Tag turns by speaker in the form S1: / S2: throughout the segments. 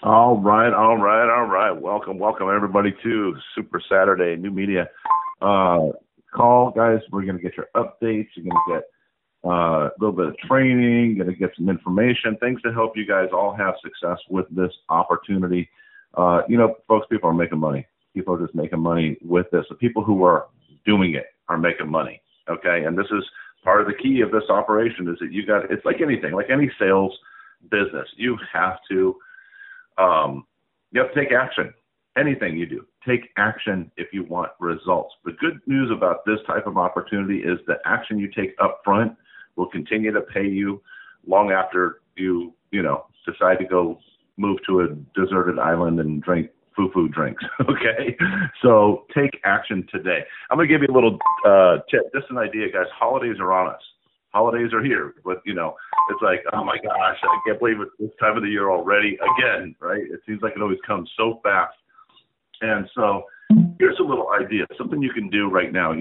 S1: All right, all right, all right. Welcome everybody to Super Saturday New Media call, guys. We're gonna get your updates. You're gonna get a little bit of training. Gonna get some information, things to help you guys all have success with this opportunity. Folks, people are making money. People are just making money with this. The people who are doing it are making money. Okay, and this is part of the key of this operation is that it's like anything, like any sales business. You have to take action. Anything you do, take action if you want results. The good news about this type of opportunity is the action you take up front will continue to pay you long after you decide to go move to a deserted island and drink foo-foo drinks. Okay? So take action today. I'm going to give you a little tip. Just an idea, guys. Holidays are on us. Holidays are here, but it's like, oh my gosh, I can't believe it's this time of the year already again, right? It seems like it always comes so fast. And so here's a little idea, something you can do right now.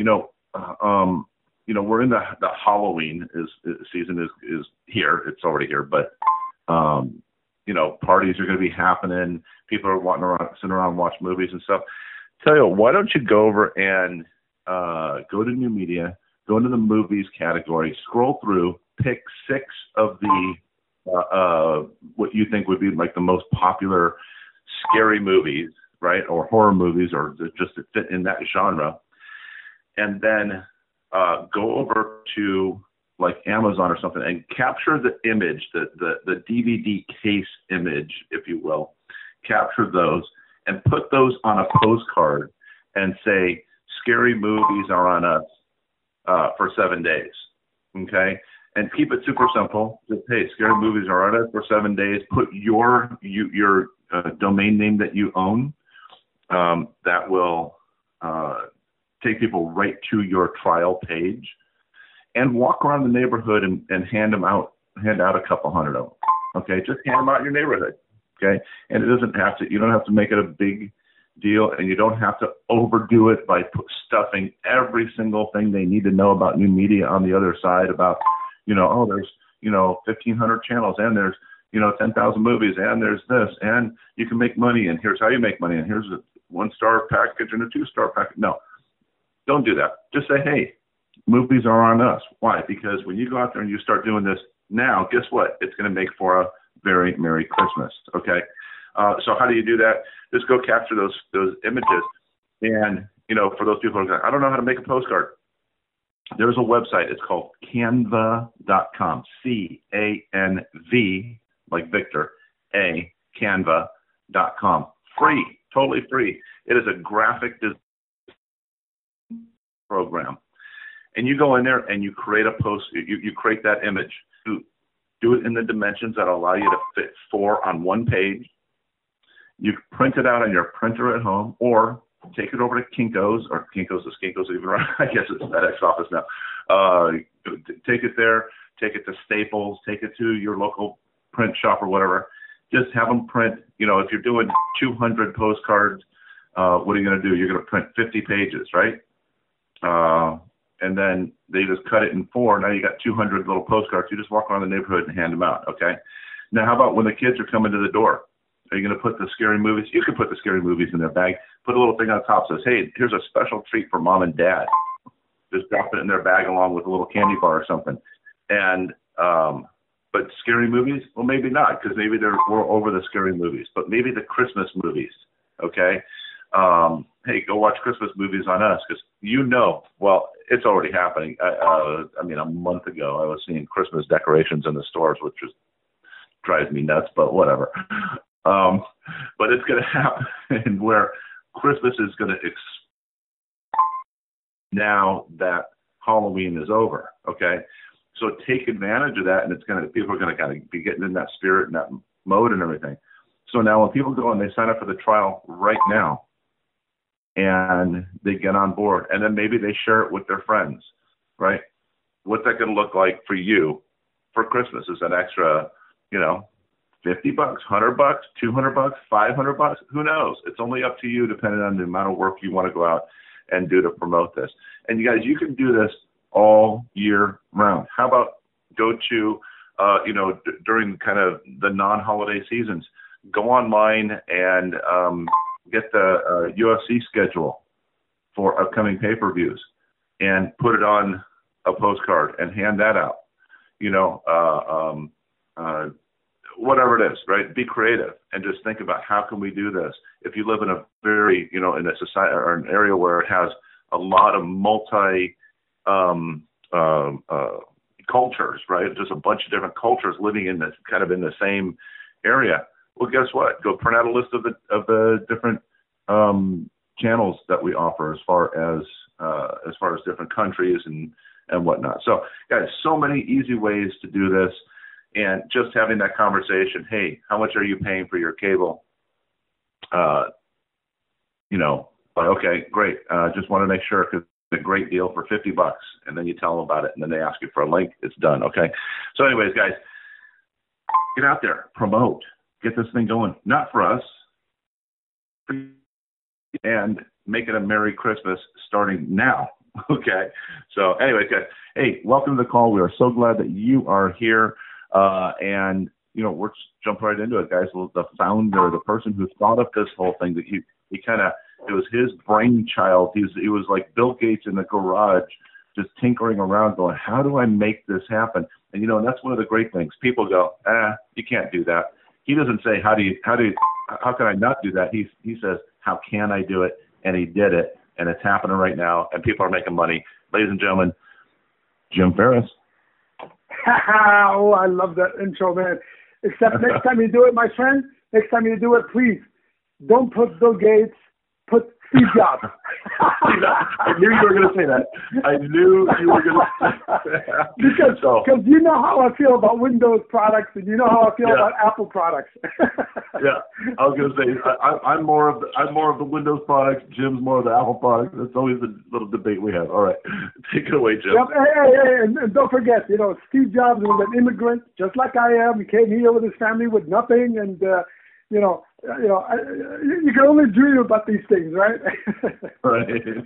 S1: We're in the Halloween season is here. It's already here, but parties are going to be happening. People are wanting to sit around and watch movies and stuff. Tell you, why don't you go over and go to New Media, go into the movies category, scroll through, pick 6 of the what you think would be like the most popular scary movies, right, or horror movies, or just that fit in that genre, and then go over to like Amazon or something and capture the image, the DVD case image, if you will, capture those and put those on a postcard and say, "Scary movies are on us." For 7 days, okay? And keep it super simple. Just, hey, scary movies are on us for 7 days. Put your domain name that you own. That will take people right to your trial page. And walk around the neighborhood and hand out a couple hundred of them, okay? Just hand them out in your neighborhood, okay? And you don't have to make it a big deal, and you don't have to overdo it by stuffing every single thing they need to know about New Media on the other side about, there's 1,500 channels, and there's 10,000 movies, and there's this, and you can make money, and here's how you make money, and here's a 1-star package and a 2-star package. No, don't do that. Just say, hey, movies are on us. Why? Because when you go out there and you start doing this now, guess what? It's going to make for a very Merry Christmas, okay? So how do you do that? Just go capture those images. And, for those people who are like, I don't know how to make a postcard. There's a website. It's called canva.com. CANV, like Victor, Canva.com. Free, totally free. It is a graphic design program. And you go in there and you create a post. You create that image. Do it in the dimensions that allow you to fit 4 on one page. You print it out on your printer at home, or take it over to Kinko's, or Kinko's even around. I guess it's FedEx office now. Take it there, take it to Staples, take it to your local print shop or whatever. Just have them print, if you're doing 200 postcards, what are you going to do? You're going to print 50 pages, right? And then they just cut it in 4. Now you got 200 little postcards. You just walk around the neighborhood and hand them out, okay? Now, how about when the kids are coming to the door? Are you going to put the scary movies? You can put the scary movies in their bag. Put a little thing on top that says, hey, here's a special treat for mom and dad. Just drop it in their bag along with a little candy bar or something. And but scary movies? Well, maybe not, because maybe we're over the scary movies. But maybe the Christmas movies, okay? Hey, go watch Christmas movies on us, because well, it's already happening. A month ago, I was seeing Christmas decorations in the stores, which just drives me nuts, but whatever. But it's going to happen where Christmas is going to now that Halloween is over, okay? So take advantage of that, and people are going to kind of be getting in that spirit and that mode and everything. So now when people go and they sign up for the trial right now, and they get on board, and then maybe they share it with their friends, right? What's that going to look like for you for Christmas? Is that extra, $50, $100, $200, $500? Who knows? It's only up to you, depending on the amount of work you want to go out and do to promote this. And you guys, you can do this all year round. How about go to, during kind of the non-holiday seasons, go online and get the UFC schedule for upcoming pay-per-views and put it on a postcard and hand that out. Whatever it is, right? Be creative and just think about how can we do this. If you live in a very, in a society or an area where it has a lot of multi cultures, right? Just a bunch of different cultures living in this kind of in the same area. Well, guess what? Go print out a list of the different channels that we offer as far as different countries and whatnot. So, guys, so many easy ways to do this. And just having that conversation, hey, how much are you paying for your cable? Okay, great. Just want to make sure because it's a great deal for $50. And then you tell them about it, and then they ask you for a link. It's done, okay? So anyways, guys, get out there, promote, get this thing going. Not for us, and make it a Merry Christmas starting now, okay? So anyways, guys, hey, welcome to the call. We are so glad that you are here. And we're just jump right into it, guys. The founder, the person who thought of this whole thing, that he kind of, it was his brainchild. He was like Bill Gates in the garage, just tinkering around, going, how do I make this happen? And and that's one of the great things. People go, you can't do that. He doesn't say how can I not do that? He says, how can I do it? And he did it, and it's happening right now, and people are making money. Ladies and gentlemen, Jim Ferris.
S2: Oh, I love that intro, man. Except next time you do it, my friend, please don't put Bill Gates, put Steve Jobs.
S1: I knew you were going to say that. Because
S2: you know how I feel about Windows products, and you know how I feel about Apple products.
S1: Yeah, I was going to say I'm more of the Windows products. Jim's more of the Apple products. That's always the little debate we have. All right, take it away, Jim.
S2: Yep. Hey, and don't forget, Steve Jobs was an immigrant, just like I am. He came here with his family with nothing, and you can only dream about these things, right?
S1: Right.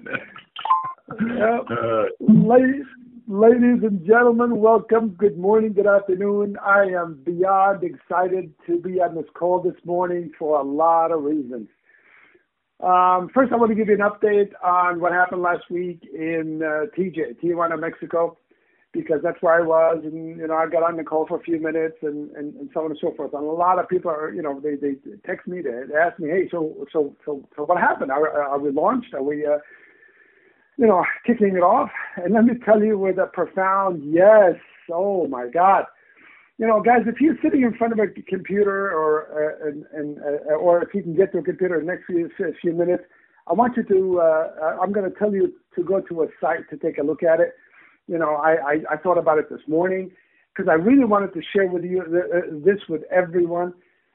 S2: Ladies and gentlemen, welcome. Good morning, good afternoon. I am beyond excited to be on this call this morning for a lot of reasons. First, I want to give you an update on what happened last week in Tijuana, Mexico, because that's where I was, and I got on the call for a few minutes, and so on and so forth. And a lot of people are, they text me, they ask me, hey, so what happened? Are we launched? Are we, kicking it off? And let me tell you with a profound yes. Oh my God. Guys, if you're sitting in front of a computer or if you can get to a computer in the next few minutes, I want you to, I'm going to tell you to go to a site to take a look at it. I thought about it this morning because I really wanted to share with you this with everyone.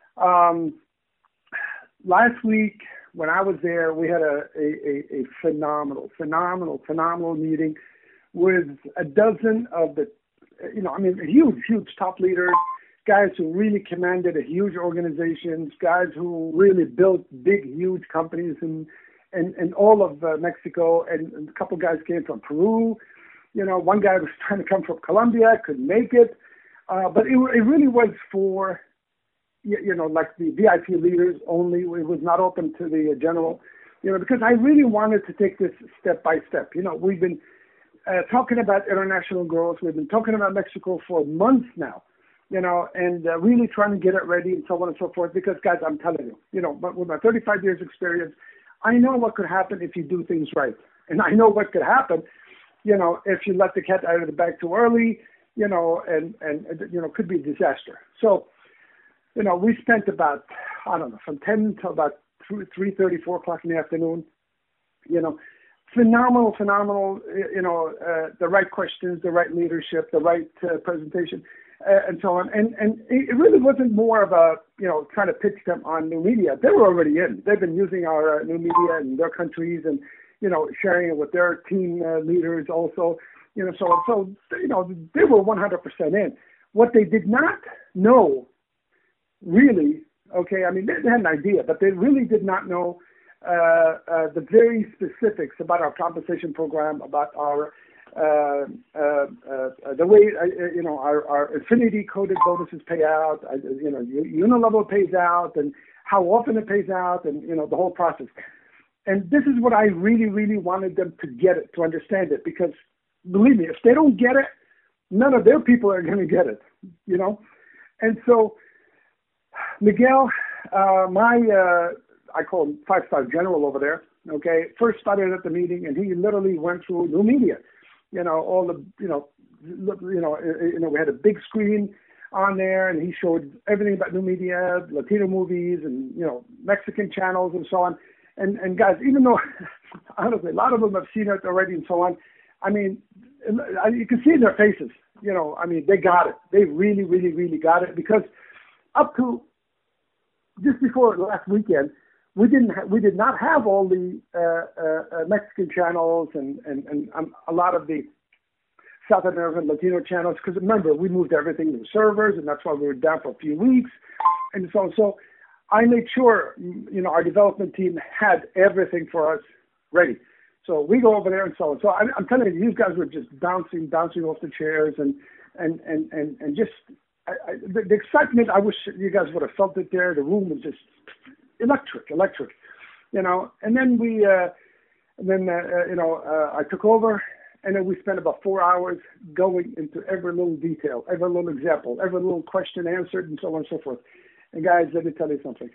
S2: Last week when I was there, we had a phenomenal meeting with a dozen of the, huge top leaders, guys who really commanded a huge organizations, guys who really built big, huge companies in all of Mexico, and a couple guys came from Peru. One guy was trying to come from Colombia, couldn't make it. But it really was for, like the VIP leaders only. It was not open to the general, because I really wanted to take this step by step. We've been talking about international growth. We've been talking about Mexico for months now, and really trying to get it ready and so on and so forth. Because, guys, I'm telling you, but with my 35 years experience, I know what could happen if you do things right. And I know what could happen if you let the cat out of the bag too early, and could be a disaster. So, we spent about, from 10 to about 3:30, 4 o'clock in the afternoon, phenomenal, the right questions, the right leadership, the right presentation, and so on. And it really wasn't more of a, trying to pitch them on new media. They were already in. They've been using our new media in their countries and, sharing it with their team leaders also, so they were 100% in. What they did not know, really, they had an idea, but they really did not know the very specifics about our compensation program, about our the way our affinity coded bonuses pay out, Unilevel pays out, and how often it pays out, and the whole process. And this is what I really, really wanted them to get it, to understand it, because believe me, if they don't get it, none of their people are going to get it, And so Miguel, I call him 5-star general over there. Okay, first started at the meeting, and he literally went through new media. All the, we had a big screen on there, and he showed everything about new media, Latino movies, and Mexican channels and so on. And guys, even though honestly a lot of them have seen it already and so on, I mean, you can see in their faces, they got it. They really, really, really got it, because up to just before last weekend, we did not have all the Mexican channels and a lot of the South American Latino channels, because remember, we moved everything to servers, and that's why we were down for a few weeks, and so I made sure our development team had everything for us ready. So we go over there and so on. So I'm telling you, these guys were just bouncing off the chairs, and just the excitement. I wish you guys would have felt it there. The room was just electric, And then I took over, and then we spent about 4 hours going into every little detail, every little example, every little question answered, and so on and so forth. And guys, let me tell you something.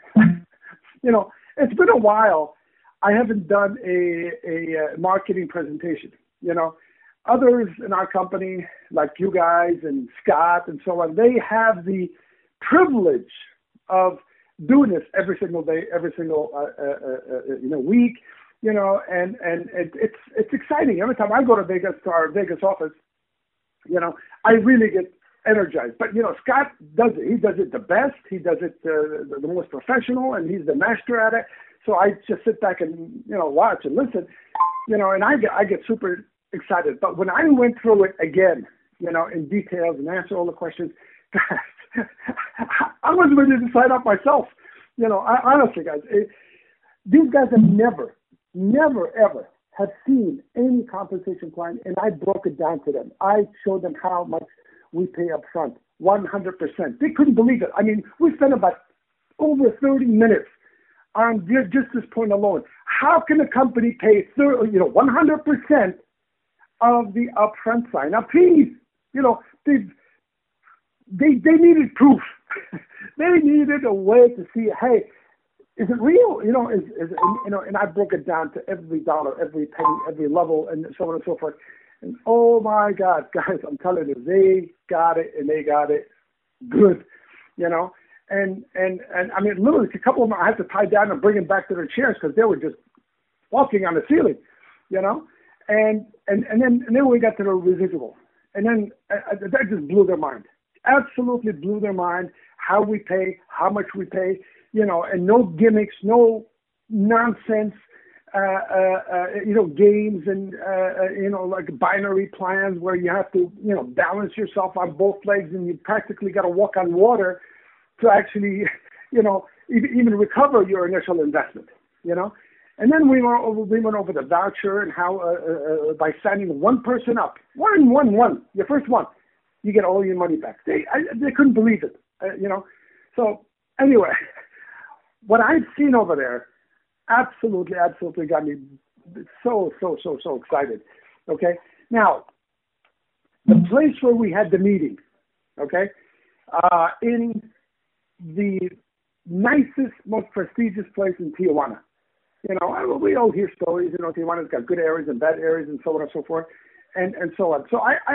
S2: It's been a while. I haven't done a marketing presentation. Others in our company, like you guys and Scott and so on, they have the privilege of doing this every single day, every single week, and it's exciting. Every time I go to Vegas, to our Vegas office, I really get energized. But Scott does it. He does it the best. He does it the most professional, and he's the master at it. So I just sit back and watch and listen, and I get super excited. But when I went through it again, in details and answer all the questions, guys, I was ready to sign up myself. Honestly, guys, these guys have never, ever have seen any compensation plan, and I broke it down to them. I showed them how much we pay up front, 100%. They couldn't believe it. I mean, we spent about over 30 minutes on just this point alone. How can a company pay 100% of the upfront sign? Now, please, they needed proof. They needed a way to see, hey, is it real? And I broke it down to every dollar, every penny, every level, and so on and so forth. And oh my God, guys, I'm telling you, they got it, and they got it good, And I mean, literally, a couple of them I had to tie down and bring them back to their chairs because they were just walking on the ceiling, And then we got to the residual, and then that just blew their mind. Absolutely blew their mind. How we pay, how much we pay, and no gimmicks, no nonsense, games and like binary plans where you have to balance yourself on both legs, and you practically got to walk on water to actually, even recover your initial investment, And then we went over the voucher and how by signing one person up, one, your first one, you get all your money back. They couldn't believe it, So anyway, what I've seen over there absolutely got me so excited. Okay, now the place where we had the meeting, okay, in the nicest, most prestigious place in Tijuana. We all hear stories. Tijuana's got good areas and bad areas, and so on and so forth, and so on. So I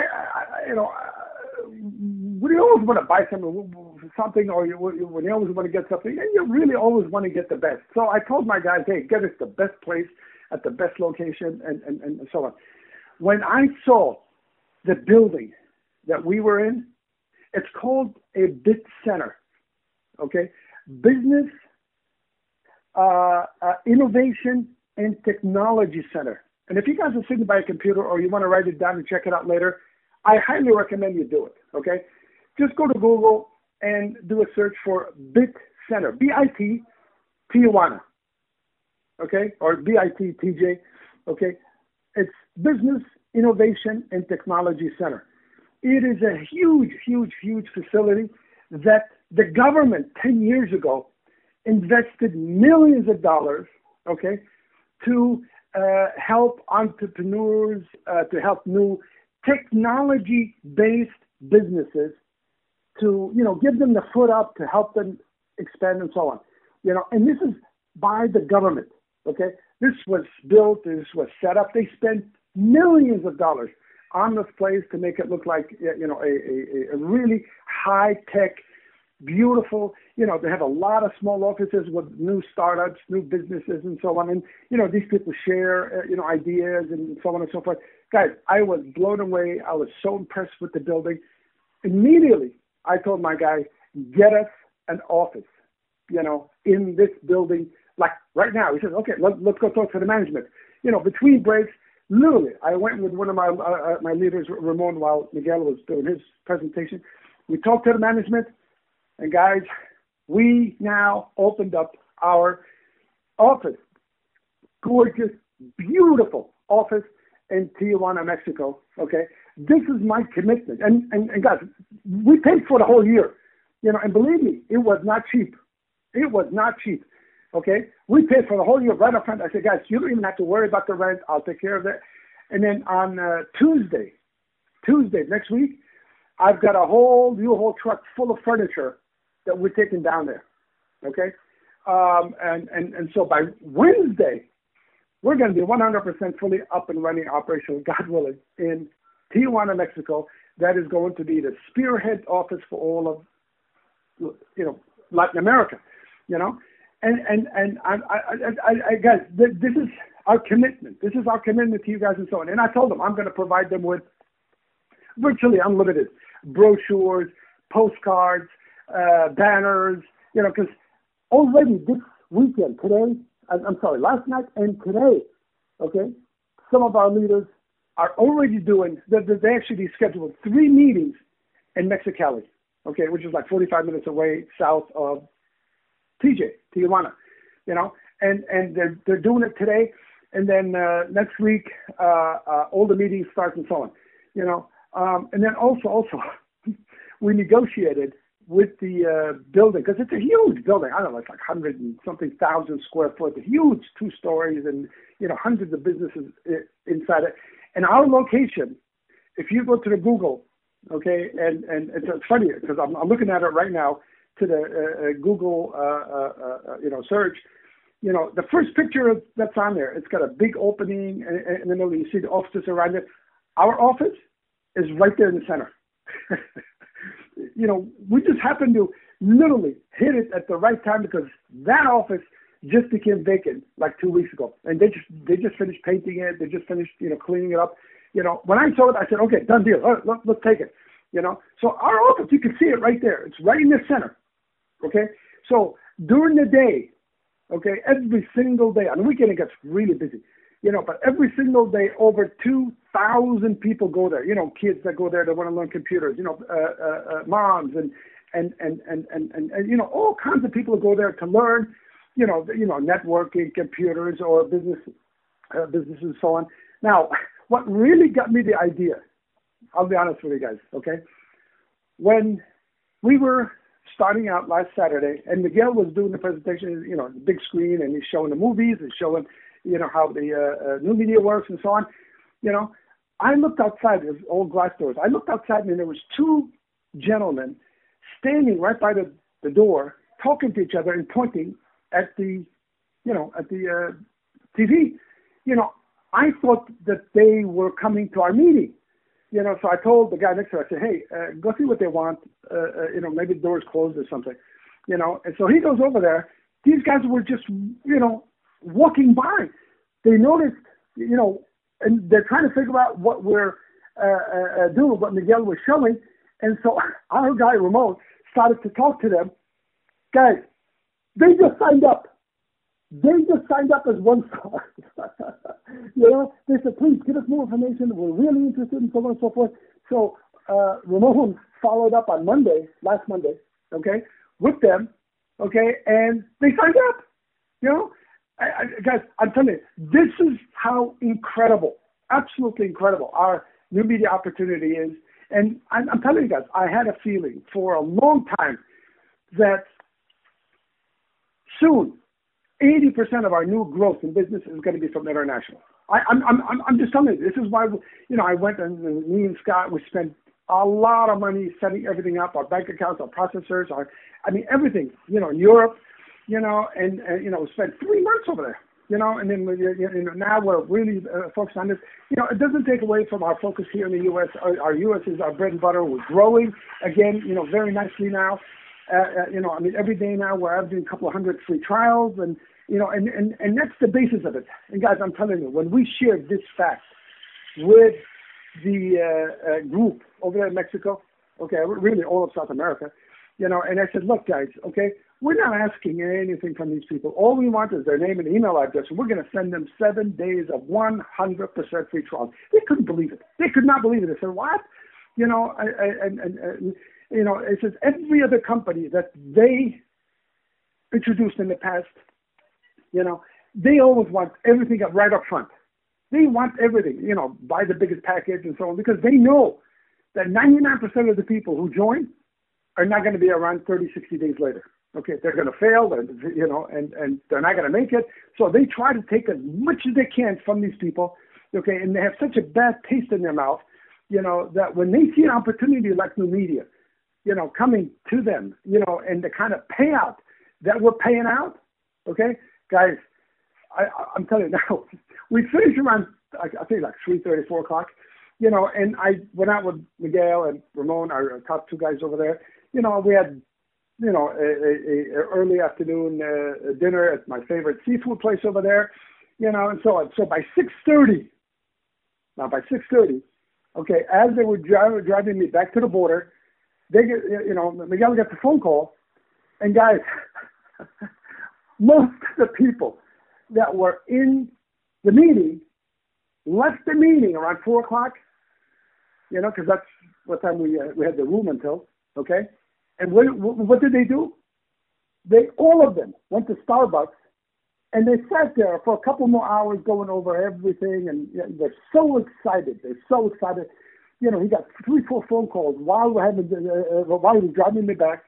S2: when you always want to buy something, or when you always want to get something, and you really always want to get the best. So I told my guys, hey, get us the best place at the best location, and so on. When I saw the building that we were in, it's called a BIT Center, okay? Business Innovation and Technology Center. And if you guys are sitting by a computer or you want to write it down and check it out later, I highly recommend you do it, okay? Just go to Google and do a search for BIT Center, B-I-T, Tijuana, okay? Or B-I-T, TJ, okay? It's Business Innovation and Technology Center. It is a huge, huge, huge facility that the government 10 years ago invested millions of dollars, okay, to help entrepreneurs, to help new technology-based businesses, to, give them the foot up, to help them expand and so on. And this is by the government, okay? This was built, this was set up. They spent millions of dollars on this place to make it look like, a really high-tech, beautiful, they have a lot of small offices with new startups, new businesses and so on. And, these people share, ideas and so on and so forth. Guys, I was blown away. I was so impressed with the building. Immediately, I told my guy, get us an office, in this building, like right now. He says, okay, let's go talk to the management. Between breaks, literally, I went with one of my leaders, Ramon, while Miguel was doing his presentation. We talked to the management, and guys, we now opened up our office, gorgeous, beautiful office in Tijuana, Mexico. Okay, this is my commitment, and guys, we paid for the whole year, and believe me, it was not cheap. It was not cheap. Okay, we paid for the whole year right up front. I said, guys, you don't even have to worry about the rent. I'll take care of it. And then on Tuesday next week, I've got a whole U-Haul truck full of furniture that we're taking down there. Okay, and so by Wednesday, we're going to be 100% fully up and running, operational, God willing, in Tijuana, Mexico. That is going to be the spearhead office for all of, Latin America, And I guys, this is our commitment. This is our commitment to you guys and so on. And I told them I'm going to provide them with virtually unlimited brochures, postcards, banners, because already this weekend, last night and today, okay, some of our leaders are already doing, they actually scheduled 3 meetings in Mexicali, okay, which is like 45 minutes away south of Tijuana, and they're doing it today, and then next week all the meetings start and so on, and then also we negotiated with the building, because it's a huge building. I don't know, it's like 100 and something thousand square foot, a huge 2 stories, and hundreds of businesses inside it. And our location, if you go to the Google, okay, and it's funny because I'm looking at it right now, to the Google, search, the first picture that's on there, it's got a big opening in the middle. You see the offices around it. Our office is right there in the center. We just happened to literally hit it at the right time because that office just became vacant like 2 weeks ago, and they just finished painting it. They just finished, cleaning it up. When I saw it, I said, okay, done deal. All right, let's take it. So our office, you can see it right there. It's right in the center. Okay, so during the day, okay, every single day, on the weekend it gets really busy, but every single day, over 2,000 people go there. Kids that go there that want to learn computers. Moms and all kinds of people go there to learn. Networking, computers, or businesses and so on. Now, what really got me the idea, I'll be honest with you guys, okay? When we were starting out last Saturday, and Miguel was doing the presentation, the big screen, and he's showing the movies, and showing, how the new media works and so on. I looked outside, there's old glass doors. I looked outside, and there was 2 gentlemen standing right by the door, talking to each other and pointing at the TV. I thought that they were coming to our meeting. So I told the guy next to her, I said, hey, go see what they want. Maybe the door's closed or something. And so he goes over there. These guys were just, walking by. They noticed, and they're trying to figure out what we're doing, what Miguel was showing. And so our guy, Ramon, started to talk to them. Guys, they just signed up. They just signed up as one star. They said, please give us more information. We're really interested and so on and so forth. So Ramon followed up on last Monday, okay, with them, okay, and they signed up. Guys, I'm telling you, this is how incredible absolutely incredible our new media opportunity is. And I'm telling you guys, I had a feeling for a long time that soon 80% of our new growth in business is going to be from international. I'm just telling you, this is why, I went and me and Scott, we spent a lot of money setting everything up, our bank accounts, our processors, everything, in Europe, and we spent 3 months over there, and then now we're really focused on this. It doesn't take away from our focus here in the U.S. Our U.S. is our bread and butter. We're growing again, very nicely now. Every day now we're averaging a couple of hundred free trials, and that's the basis of it. And guys, I'm telling you, when we shared this fact with the group over there in Mexico, okay, really all of South America, and I said, look, guys, okay, we're not asking anything from these people. All we want is their name and email address, and we're going to send them 7 days of 100% free trial. They couldn't believe it. They could not believe it. They said, what? It says every other company that they introduced in the past, they always want everything right up front. They want everything, buy the biggest package and so on, because they know that 99% of the people who join are not going to be around 30, 60 days later. Okay, they're going to fail, and they're not going to make it. So they try to take as much as they can from these people, okay, and they have such a bad taste in their mouth, that when they see an opportunity like new media, coming to them, and the kind of payout that we're paying out, okay, guys, I'm telling you now, we finished around, I think like 3:30, 4 o'clock, and I went out with Miguel and Ramon, our top 2 guys over there. We had, a early afternoon dinner at my favorite seafood place over there, and so on. So by 6:30, okay, as they were driving me back to the border, they get, Miguel got the phone call, and guys, most of the people that were in the meeting left the meeting around 4 o'clock, because that's what time we had the room until, okay? And what did they do? All of them went to Starbucks, and they sat there for a couple more hours going over everything, and they're so excited. He got 3, 4 phone calls while he was driving me back.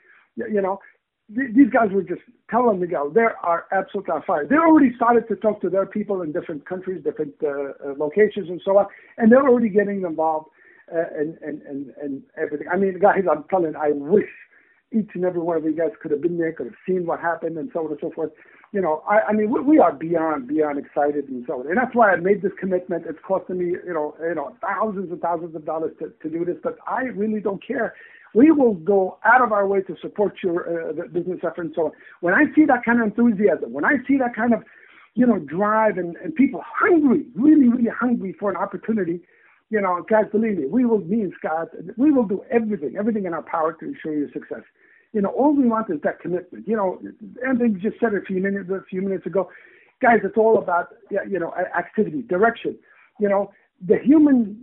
S2: These guys were just telling me, they are absolutely on fire. They already started to talk to their people in different countries, different locations, and so on, and they're already getting involved and everything. Guys, I'm telling you, I wish each and every one of you guys could have been there, could have seen what happened, and so on and so forth. We are beyond excited and so on. And that's why I made this commitment. It's costing me, thousands and thousands of dollars to do this, but I really don't care. We will go out of our way to support your business effort and so on. When I see that kind of enthusiasm, when I see that kind of, drive and people hungry, really, really hungry for an opportunity, guys, believe me, me and Scott, we will do everything in our power to ensure your success. All we want is that commitment. Anthony just said it a few minutes ago. Guys, it's all about, activity, direction. The human,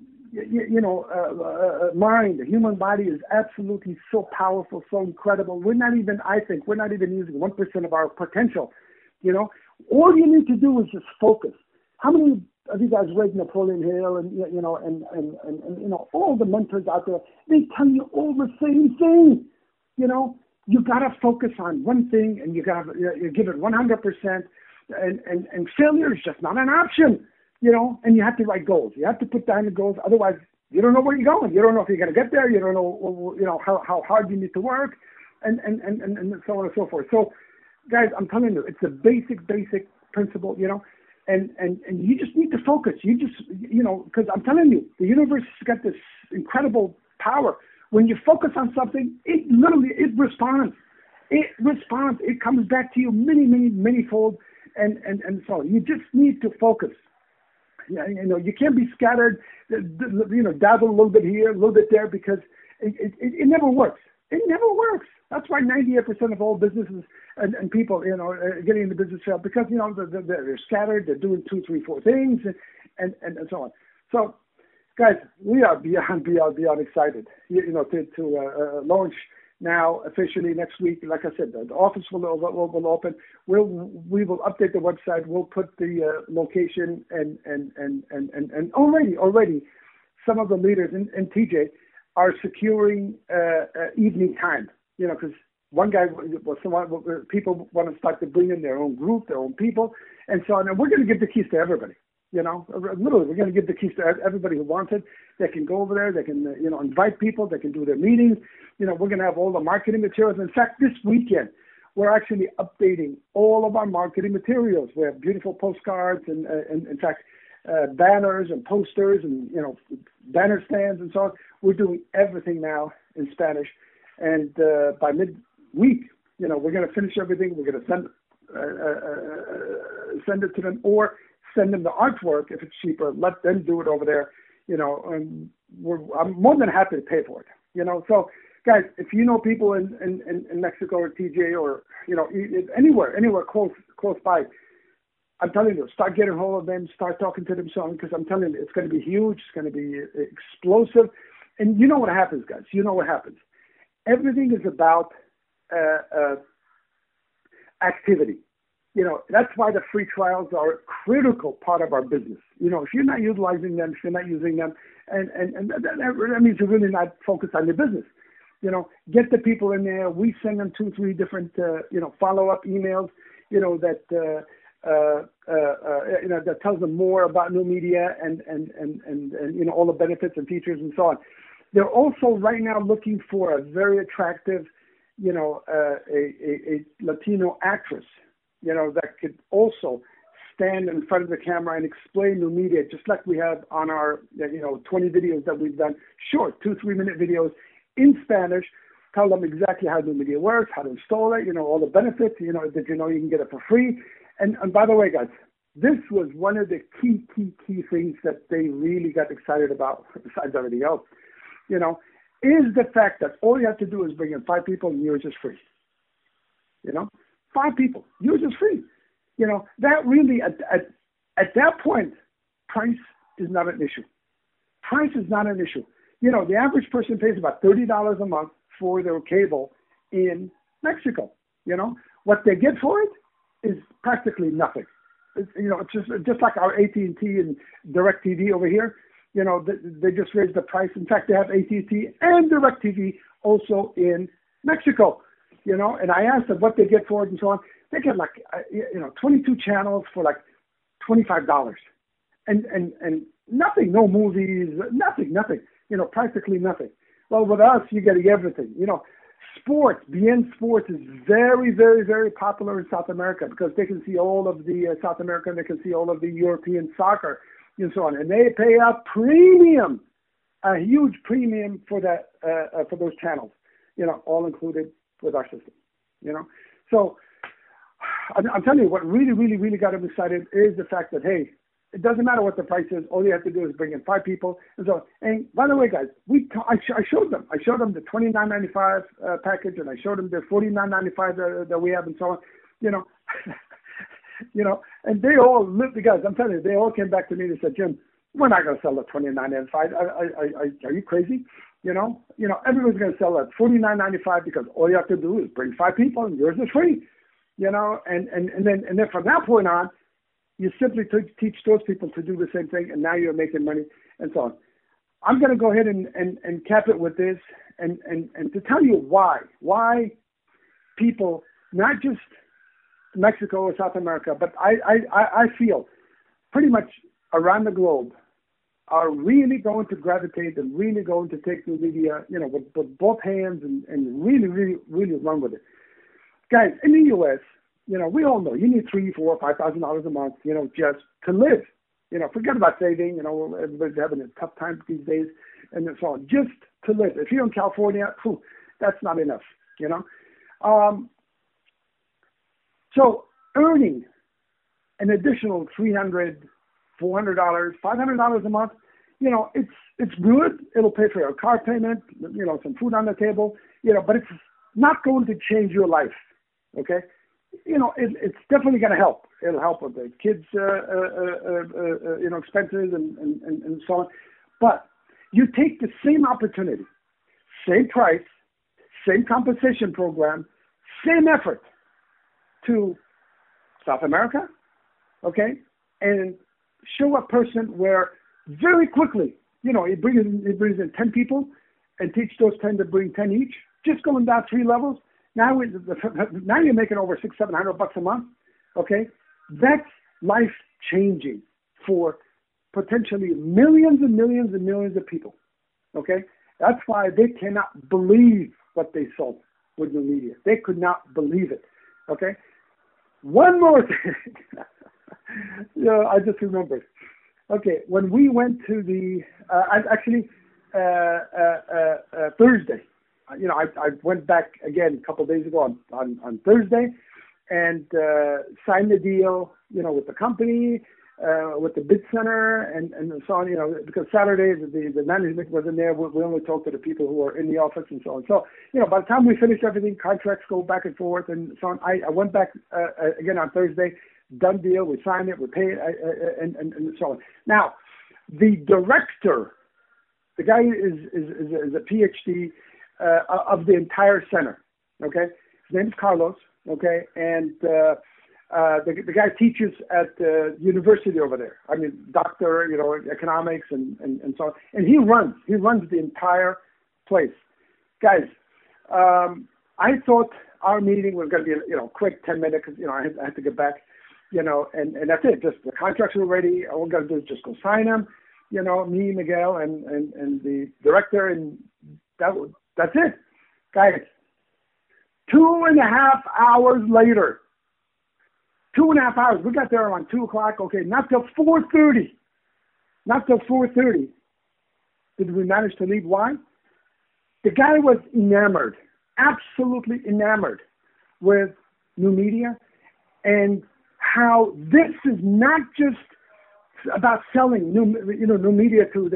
S2: mind, the human body is absolutely so powerful, so incredible. We're not even using 1% of our potential. All you need to do is just focus. How many of you guys read Napoleon Hill and all the mentors out there? They tell you all the same thing. You gotta focus on one thing, and you give it 100%, and failure is just not an option. And you have to write goals. You have to put down the goals. Otherwise, you don't know where you're going. You don't know if you're gonna get there. You don't know, how hard you need to work, and so on and so forth. So, guys, I'm telling you, it's a basic principle. And you just need to focus. Because I'm telling you, the universe has got this incredible power. When you focus on something, it responds. It comes back to you many fold, and so on. You just need to focus. You can't be scattered, dabble a little bit here, a little bit there, because it never works. It never works. That's why 98% of all businesses and people, getting into business fail, because, they're scattered, they're doing 2, 3, 4 things, and so on. So, guys, we are beyond excited, to launch now officially next week. Like I said, the office will open. We will update the website. We'll put the location and already some of the leaders in TJ are securing evening time. You know, because one guy, people want to start to bring in their own group, their own people, and so on. And we're going to give the keys to everybody. You know, literally, we're going to give the keys to everybody who wants it. They can go over there. They can, invite people. They can do their meetings. You know, we're going to have all the marketing materials. In fact, this weekend, we're actually updating all of our marketing materials. We have beautiful postcards and in fact, banners and posters and, banner stands and so on. We're doing everything now in Spanish. And by midweek, we're going to finish everything. We're going to send it to them or send them the artwork if it's cheaper. Let them do it over there. And I'm more than happy to pay for it. So guys, if you know people in Mexico or TJ or anywhere close by, I'm telling you, start getting hold of them, start talking to them, because I'm telling you, it's going to be huge. It's going to be explosive. And you know what happens, guys. You know what happens. Everything is about activity. That's why the free trials are a critical part of our business. If you're not utilizing them, if you're not using them, and that means you're really not focused on your business. Get the people in there. We send them 2-3 different, follow-up emails, that that tells them more about new media and all the benefits and features and so on. They're also right now looking for a very attractive, a Latino actress, that could also stand in front of the camera and explain new media, just like we have on our, 20 videos that we've done, short 2-3 minute videos in Spanish. Tell them exactly how new media works, how to install it, all the benefits, that you can get it for free. And by the way, guys, this was one of the key things that they really got excited about, besides everything else, is the fact that all you have to do is bring in 5 people and yours is free. 5 people, yours is free. That really, at that point, price is not an issue. Price is not an issue. The average person pays about $30 a month for their cable in Mexico. What they get for it is practically nothing. It's just like our AT&T and DirecTV over here. They just raised the price. In fact, they have AT&T and DirecTV also in Mexico. And I asked them what they get for it and so on. They get 22 channels for $25, and nothing, no movies, nothing, practically nothing. Well, with us, you get everything. Sports, BN Sports is very, very, very popular in South America because they can see all of the South American, they can see all of the European soccer and so on, and they pay a huge premium for that for those channels. All included with our system. So I'm telling you, what really, really, really got them excited is the fact that, hey, it doesn't matter what the price is. All you have to do is bring in 5 people. And so, and by the way, guys, I showed them. I showed them the $29.95 package, and I showed them the $49.95 that we have, and so on. And they all lived. The guys, I'm telling you, they all came back to me and said, Jim, we're not going to sell the $29.95. Are you crazy? Everyone's going to sell at $49.95 because all you have to do is bring 5 people and yours is free. And then from that point on, you simply teach those people to do the same thing, and now you're making money and so on. I'm going to go ahead and cap it with this and to tell you why people, not just Mexico or South America, but I feel pretty much around the globe are really going to gravitate and really going to take new media, with both hands and really, really, really run with it. Guys, in the U.S., we all know you need $3,000, $4,000, $5,000 a month, just to live. Forget about saving. Everybody's having a tough time these days, and so on. Just to live. If you're in California, that's not enough. So earning an additional $300, $400, $500 a month, it's good. It'll pay for your car payment, some food on the table, but it's not going to change your life. Okay. It's definitely going to help. It'll help with the kids, expenses and so on. But you take the same opportunity, same price, same compensation program, same effort to South America, okay, and show a person where very quickly, it brings in 10 people and teach those 10 to bring 10 each, just going down 3 levels. Now you're making over $600-700 a month, okay? That's life changing for potentially millions and millions and millions of people, okay? That's why they cannot believe what they saw with new media. They could not believe it, okay? One more thing. I just remembered. Okay, when we went to the, Thursday, I went back again a couple of days ago on Thursday and signed the deal, with the company, with the bid center and so on, because Saturday the management wasn't there. We only talked to the people who were in the office and so on. So, by the time we finished everything, contracts go back and forth and so on. I went back again on Thursday, done deal, we signed it, we paid, and so on. Now, the director, the guy is a PhD of the entire center, okay? His name is Carlos, okay? And the guy teaches at the university over there. I mean, doctor, economics and so on. And he runs the entire place. Guys, I thought our meeting was going to be, quick, 10 minutes, because, I had to get back, and that's it. Just the contracts were ready. All we got to do is just go sign them, me, Miguel, and the director, and that's it. Guys, 2.5 hours later, 2.5 hours. We got there around 2 o'clock. Okay, not till 4:30. Not till 4:30 did we manage to leave. Why? The guy was enamored, absolutely enamored with new media, and how this is not just about selling new media to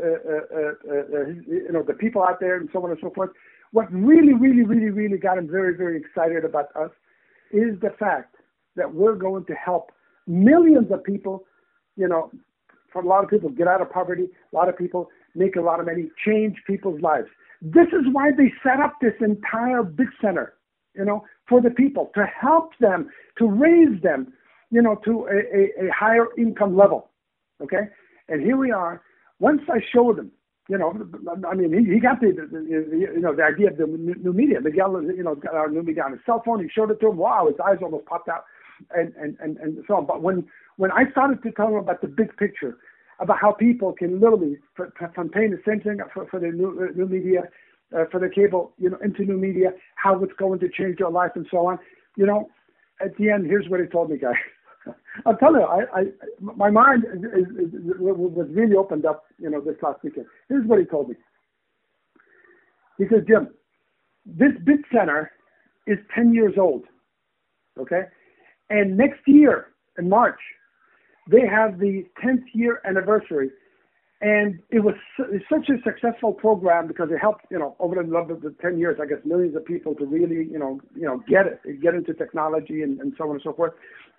S2: the people out there and so on and so forth. What really, really, really, really got him very, very excited about us is the fact that we're going to help millions of people, for a lot of people get out of poverty, a lot of people make a lot of money, change people's lives. This is why they set up this entire big center, for the people, to help them, to raise them, to a higher income level, okay? And here we are. Once I showed him, he got the idea of the new media. Miguel, got our new media on his cell phone. He showed it to him. Wow, his eyes almost popped out. And so on. But when I started to tell them about the big picture, about how people can literally, from paying the same thing for the new media, for the cable, into new media, how it's going to change their life and so on, at the end, here's what he told me, guys. I'll tell you, my mind was really opened up, this last weekend. Here's what he told me. He said, Jim, this big center is 10 years old, okay? And next year, in March, they have the 10th year anniversary. And it was such a successful program because it helped, over the 10 years, I guess, millions of people to really, get into technology and so on and so forth,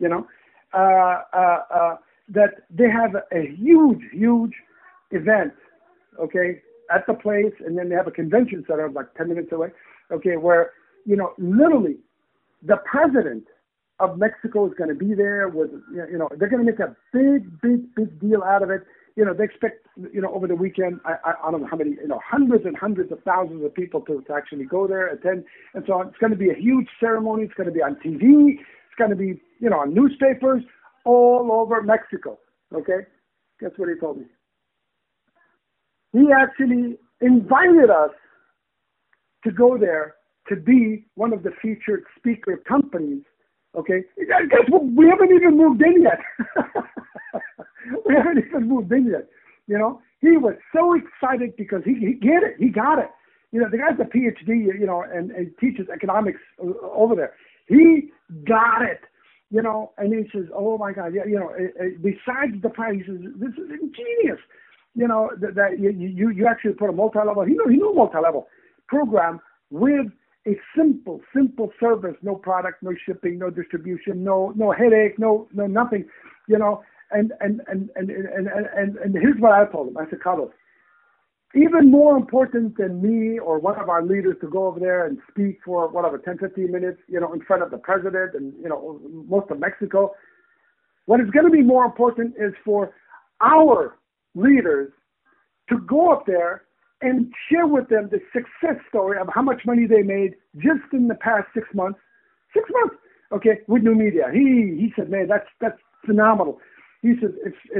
S2: that they have a huge event, okay, at the place. And then they have a convention center like 10 minutes away, okay, where, literally the president of Mexico is going to be there with, they're going to make a big deal out of it. They expect, over the weekend, I don't know how many, hundreds and hundreds of thousands of people to actually go there, attend, and so on. It's going to be a huge ceremony. It's going to be on TV. It's going to be, on newspapers all over Mexico. Okay? Guess what he told me? He actually invited us to go there to be one of the featured speaker companies. Okay? Guess what? We haven't even moved in yet. We haven't even moved in yet. He was so excited because he get it. He got it. The guy's a PhD, and teaches economics over there. He got it. And he says, oh my God, besides the price, he says, this is ingenious. That you actually put a multi-level, he knew multi-level program with a simple service, no product, no shipping, no distribution, no headache, no nothing, And here's what I told him. I said, Carlos, even more important than me or one of our leaders to go over there and speak for whatever 10, 15 minutes, in front of the president and most of Mexico. What is going to be more important is for our leaders to go up there and share with them the success story of how much money they made just in the past 6 months. 6 months, okay, with new media. He said, man, that's phenomenal. He says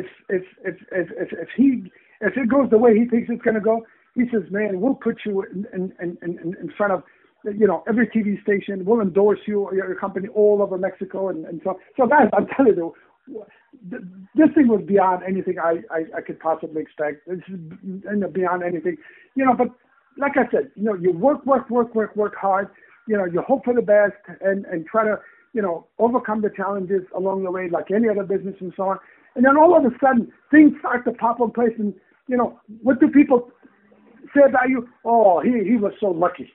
S2: if it goes the way he thinks it's going to go, he says, man, we'll put you in front of every TV station. We'll endorse you or your company all over Mexico and so. So guys, I'm telling you, this thing was beyond anything I could possibly expect. This is beyond anything, But like I said, you work hard. You hope for the best and try to overcome the challenges along the way, like any other business and so on. And then all of a sudden, things start to pop in place. And what do people say about you? Oh, he was so lucky.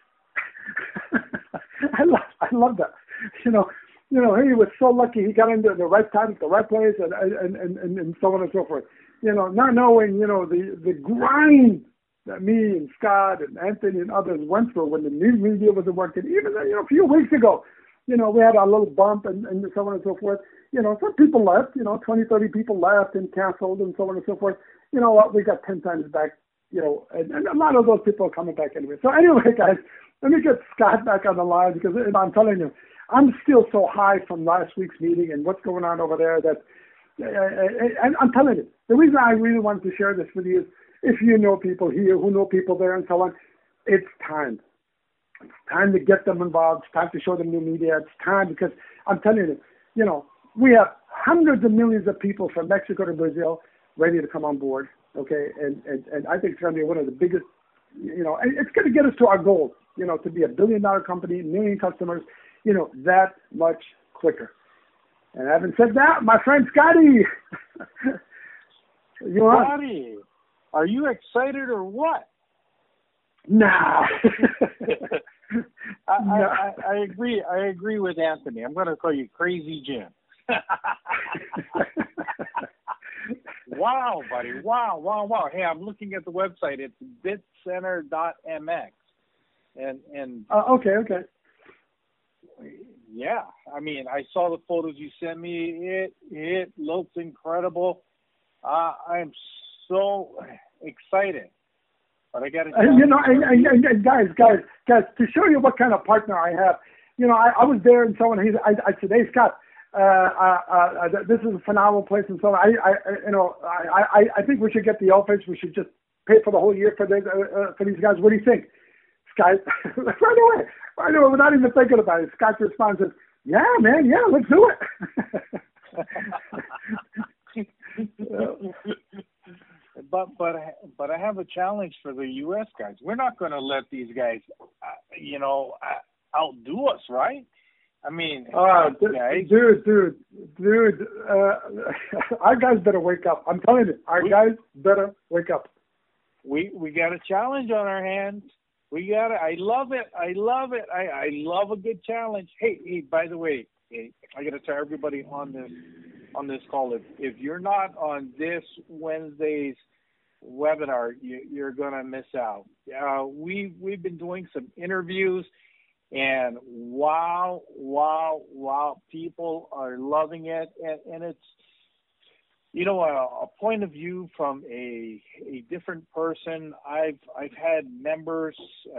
S2: I love that. He was so lucky he got into the right time at the right place and so on and so forth. Not knowing, the grind that me and Scott and Anthony and others went through when the news media wasn't working. Even, a few weeks ago, we had our little bump and so on and so forth. Some people left, 20, 30 people left and canceled and so on and so forth. You know what? We got 10 times back, and a lot of those people are coming back anyway. So anyway, guys, let me get Scott back on the line because I'm telling you, I'm still so high from last week's meeting and what's going on over there that I'm telling you, the reason I really wanted to share this with you is if you know people here who know people there and so on, it's time. It's time to get them involved. It's time to show them new media. It's time because I'm telling you, we have hundreds of millions of people from Mexico to Brazil ready to come on board, okay? And I think it's going to be one of the biggest, and it's going to get us to our goal, to be $1 billion company, 1 million customers, that much quicker. And having said that, my friend Scotty,
S3: Scotty, are you excited or what?
S2: Nah.
S3: I agree. I agree with Anthony. I'm going to call you Crazy Jim. Wow, buddy. Wow. Hey, I'm looking at the website. It's bitcenter.mx. And
S2: okay.
S3: Yeah, I mean, I saw the photos you sent me. It looks incredible. I'm so excited. But I got to
S2: and guys, to show you what kind of partner I have, I was there and so on. I said, hey, Scott, this is a phenomenal place and so on. I think we should get the office. We should just pay for the whole year for these guys. What do you think? Scott, right away, without even thinking about it, Scott's response is, yeah, man, yeah, let's do
S3: it. But I have a challenge for the U.S. guys. We're not going to let these guys, outdo us, right? I mean, guys.
S2: Dude, our guys better wake up. I'm telling you, guys better wake up.
S3: We got a challenge on our hands. We got it. I love it. I love a good challenge. Hey, by the way, I got to tell everybody on this call, if you're not on this Wednesday's webinar, you're gonna miss out. We've been doing some interviews, and wow, people are loving it, and it's a point of view from a different person. I've had members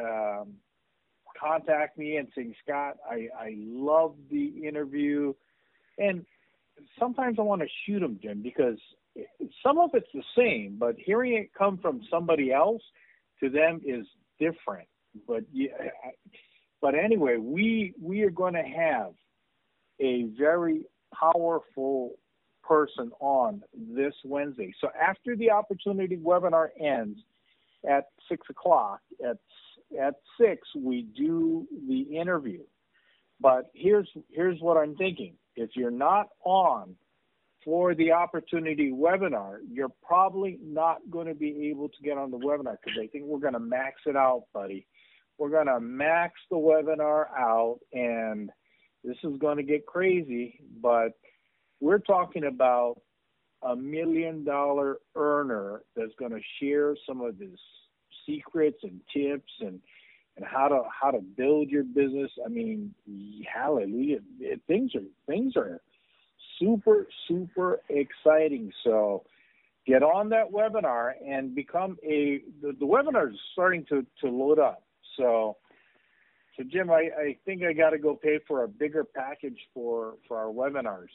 S3: contact me and saying, Scott, I love the interview, and sometimes I want to shoot them, Jim, because some of it's the same, but hearing it come from somebody else to them is different. But anyway, we are going to have a very powerful person on this Wednesday. So after the opportunity webinar ends at 6:00, at 6 we do the interview. But here's what I'm thinking. If you're not on for the opportunity webinar, you're probably not going to be able to get on the webinar because I think we're going to max it out, buddy. We're going to max the webinar out, and this is going to get crazy, but we're talking about $1 million earner that's going to share some of his secrets and tips and how to build your business. I mean, hallelujah. Things are super, super exciting. So get on that webinar and become the webinar is starting to load up. So Jim, I think I got to go pay for a bigger package for our webinars.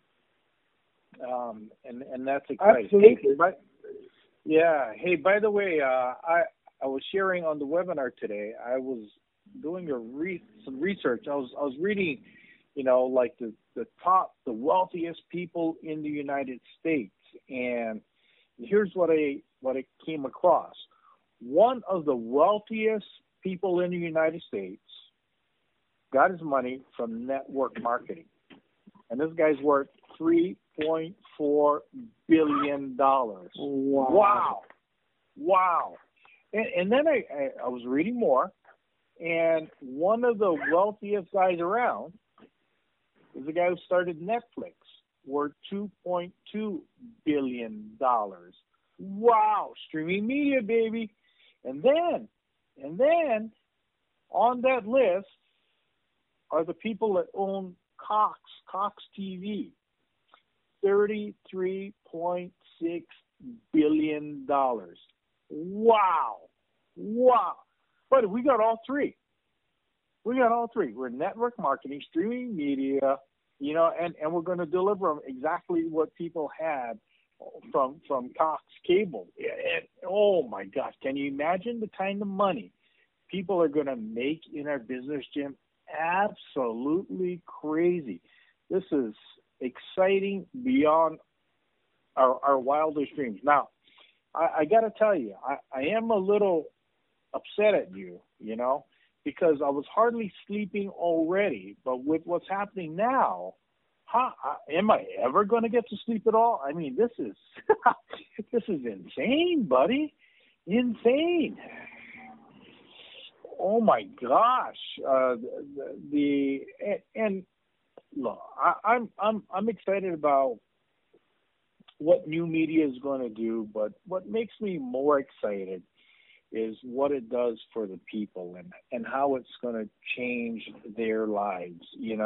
S3: And that's exciting.
S2: Absolutely.
S3: Hey, hey, by the way, I was sharing on the webinar today. I was doing some research. I was reading, like the wealthiest people in the United States, and here's what I came across. One of the wealthiest people in the United States got his money from network marketing, and this guy's worth $3.4 billion. Wow. And then I was reading more, and one of the wealthiest guys around is the guy who started Netflix, worth $2.2 billion. Wow, streaming media, baby. And then on that list are the people that own Cox TV, $33.6 billion. Wow. But we got all three. We're network marketing, streaming media, and we're going to deliver them exactly what people had from Cox Cable. And, oh my gosh, can you imagine the kind of money people are going to make in our business, Jim? Absolutely crazy. This is exciting beyond our wildest dreams. Now, I got to tell you, I am a little upset at you, because I was hardly sleeping already. But with what's happening now, am I ever going to get to sleep at all? I mean, this is this is insane, buddy. Insane. Oh my gosh. And look, I'm excited about what new media is going to do, but what makes me more excited is what it does for the people and how it's going to change their lives.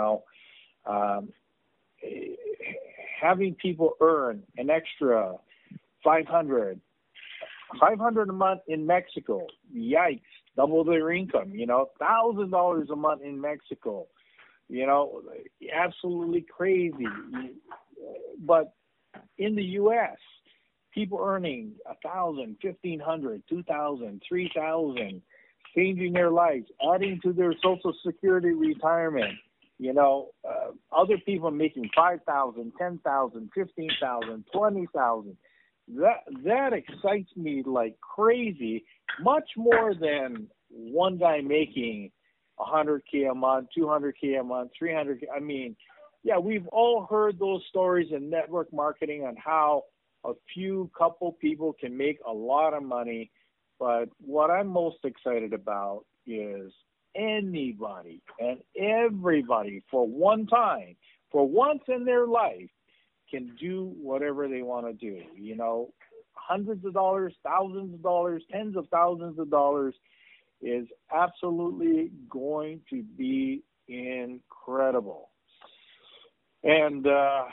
S3: Having people earn an extra $500 a month in Mexico. Yikes, double their income, $1,000 a month in Mexico, absolutely crazy. But in the U.S., people earning $1,000, $1,500, $2,000, $3,000, changing their lives, adding to their Social Security retirement. Other people making $5,000, $10,000, $15,000, $20,000. That excites me like crazy, much more than one guy making $100K a month, $200K a month, $300K. I mean, yeah, we've all heard those stories in network marketing on how a couple people can make a lot of money. But what I'm most excited about is anybody and everybody for once in their life can do whatever they want to do. Hundreds of dollars, thousands of dollars, tens of thousands of dollars is absolutely going to be incredible. And, I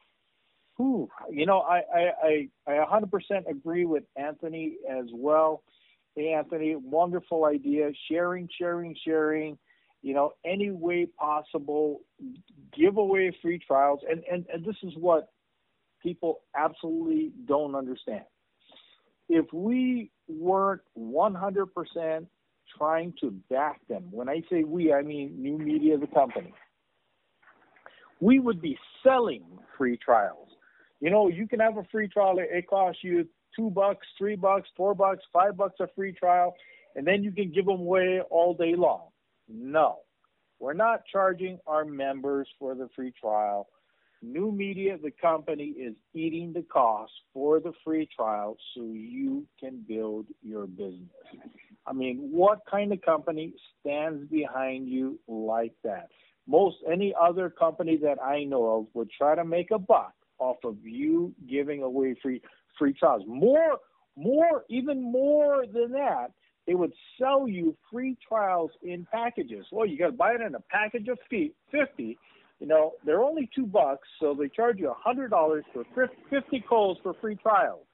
S3: 100% agree with Anthony as well. Hey, Anthony, wonderful idea. Sharing, any way possible, give away free trials. And this is what people absolutely don't understand. If we weren't 100% trying to back them, when I say we, I mean New Media, the company, we would be selling free trials. You can have a free trial. It costs you $2, $3, $4, $5 a free trial, and then you can give them away all day long. No, we're not charging our members for the free trial. New Media, the company, is eating the cost for the free trial so you can build your business. I mean, what kind of company stands behind you like that? Any other company that I know of would try to make a buck off of you giving away free trials. even more than that, they would sell you free trials in packages. Well, you got to buy it in a package of 50. You know, they're only $2, so they charge you $100 for 50 calls for free trials.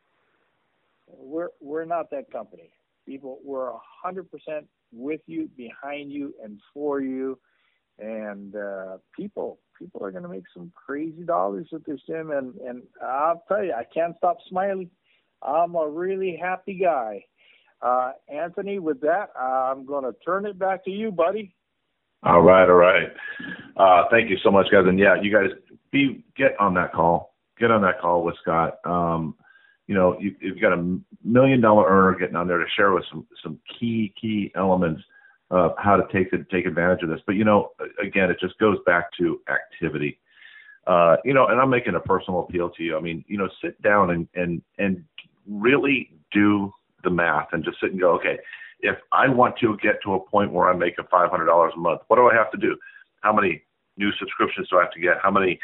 S3: We're not that company. People, we're 100% with you, behind you, and for you. And people are going to make some crazy dollars with this, Jim. And I'll tell you, I can't stop smiling. I'm a really happy guy. Anthony, with that, I'm going to turn it back to you, buddy.
S1: All right. Thank you so much, guys. And yeah, you guys get on that call. Get on that call with Scott. You know, you've got $1 million earner getting on there to share with some key elements of how to take advantage of this. But, you know, again, it just goes back to activity. You know, and I'm making a personal appeal to you. I mean, you know, sit down and really do the math and just sit and go, okay, if I want to get to a point where I make $500 a month, what do I have to do? How many new subscriptions do I have to get? How many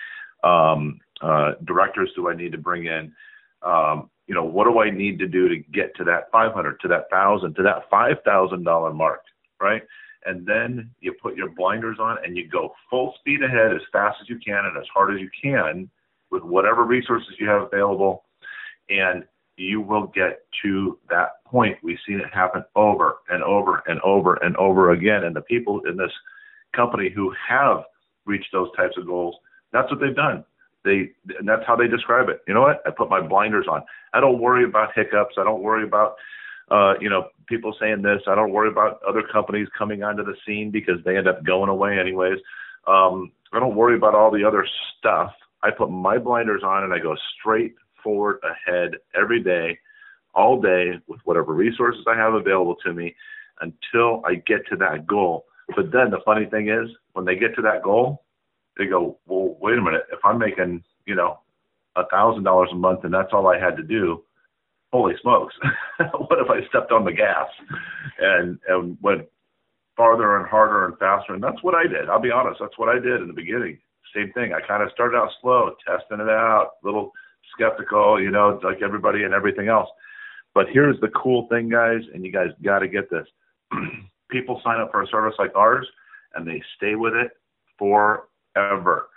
S1: directors do I need to bring in? You know, what do I need to do to get to that 500, to that 1,000, to that $5,000 mark, right? And then you put your blinders on and you go full speed ahead as fast as you can and as hard as you can with whatever resources you have available, and you will get to that point. We've seen it happen over and over and over and over again. And the people in this company who have reached those types of goals, that's what they've done. And that's how they describe it. You know what? I put my blinders on. I don't worry about hiccups. I don't worry about, you know, people saying this. I don't worry about other companies coming onto the scene because they end up going away anyways. I don't worry about all the other stuff. I put my blinders on and I go straight forward ahead every day, all day, with whatever resources I have available to me until I get to that goal. But then the funny thing is, when they get to that goal, they go, well, wait a minute, if I'm making, you know, $1,000 a month and that's all I had to do, holy smokes, what if I stepped on the gas and went farther and harder and faster? And that's what I did. I'll be honest, that's what I did in the beginning. Same thing. I kind of started out slow, testing it out, a little skeptical, you know, like everybody and everything else. But here's the cool thing, guys, and you guys got to get this. People sign up for a service like ours, and they stay with it forever.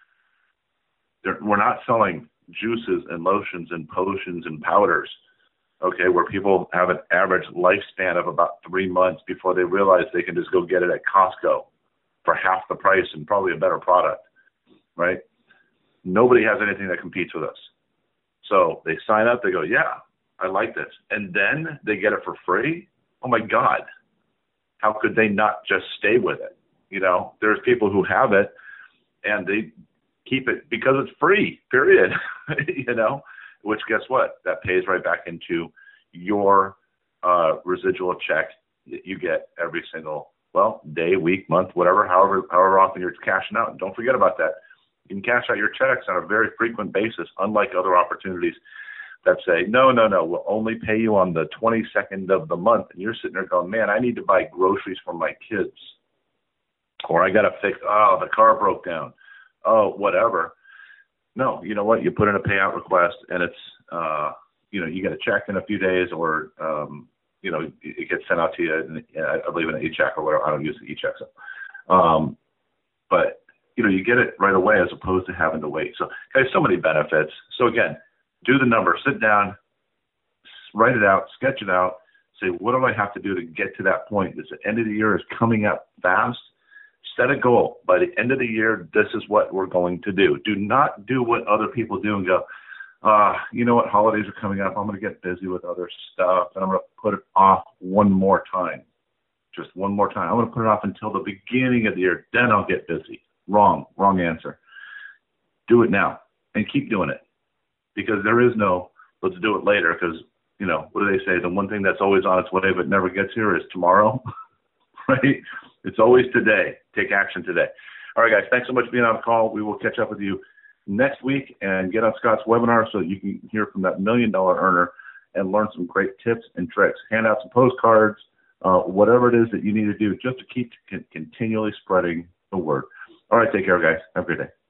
S1: We're not selling juices and lotions and potions and powders, okay, where people have an average lifespan of about 3 months before they realize they can just go get it at Costco for half the price and probably a better product, right? Nobody has anything that competes with us. So they sign up, they go, yeah, I like this. And then they get it for free. Oh my God. How could they not just stay with it? You know, there's people who have it and they keep it because it's free, period. You know, which guess what? That pays right back into your residual check that you get every single, well, day, week, month, whatever, however often you're cashing out. And don't forget about that. You can cash out your checks on a very frequent basis, unlike other opportunities that say, no, we'll only pay you on the 22nd of the month. And you're sitting there going, man, I need to buy groceries for my kids. Or I got to fix, the car broke down. Whatever. No, you know what? You put in a payout request and it's, you know, you get a check in a few days or, you know, it gets sent out to you, and I believe in an e-check or whatever. I don't use the e-check. So, but, you know, you get it right away as opposed to having to wait. So, guys, so many benefits. So, again, do the number. Sit down, write it out, sketch it out, say, what do I have to do to get to that point? This end of the year is coming up fast. Set a goal. By the end of the year, this is what we're going to do. Do not do what other people do and go, you know what, holidays are coming up. I'm going to get busy with other stuff, and I'm going to put it off one more time. Just one more time. I'm going to put it off until the beginning of the year. Then I'll get busy. Wrong answer. Do it now and keep doing it, because there is no let's do it later, because, you know, what do they say? The one thing that's always on its way but never gets here is tomorrow, right? It's always today. Take action today. All right, guys, thanks so much for being on the call. We will catch up with you next week and get on Scott's webinar so that you can hear from that $1 million earner and learn some great tips and tricks. Hand out some postcards, whatever it is that you need to do just to keep continually spreading the word. All right, take care, guys. Have a great day.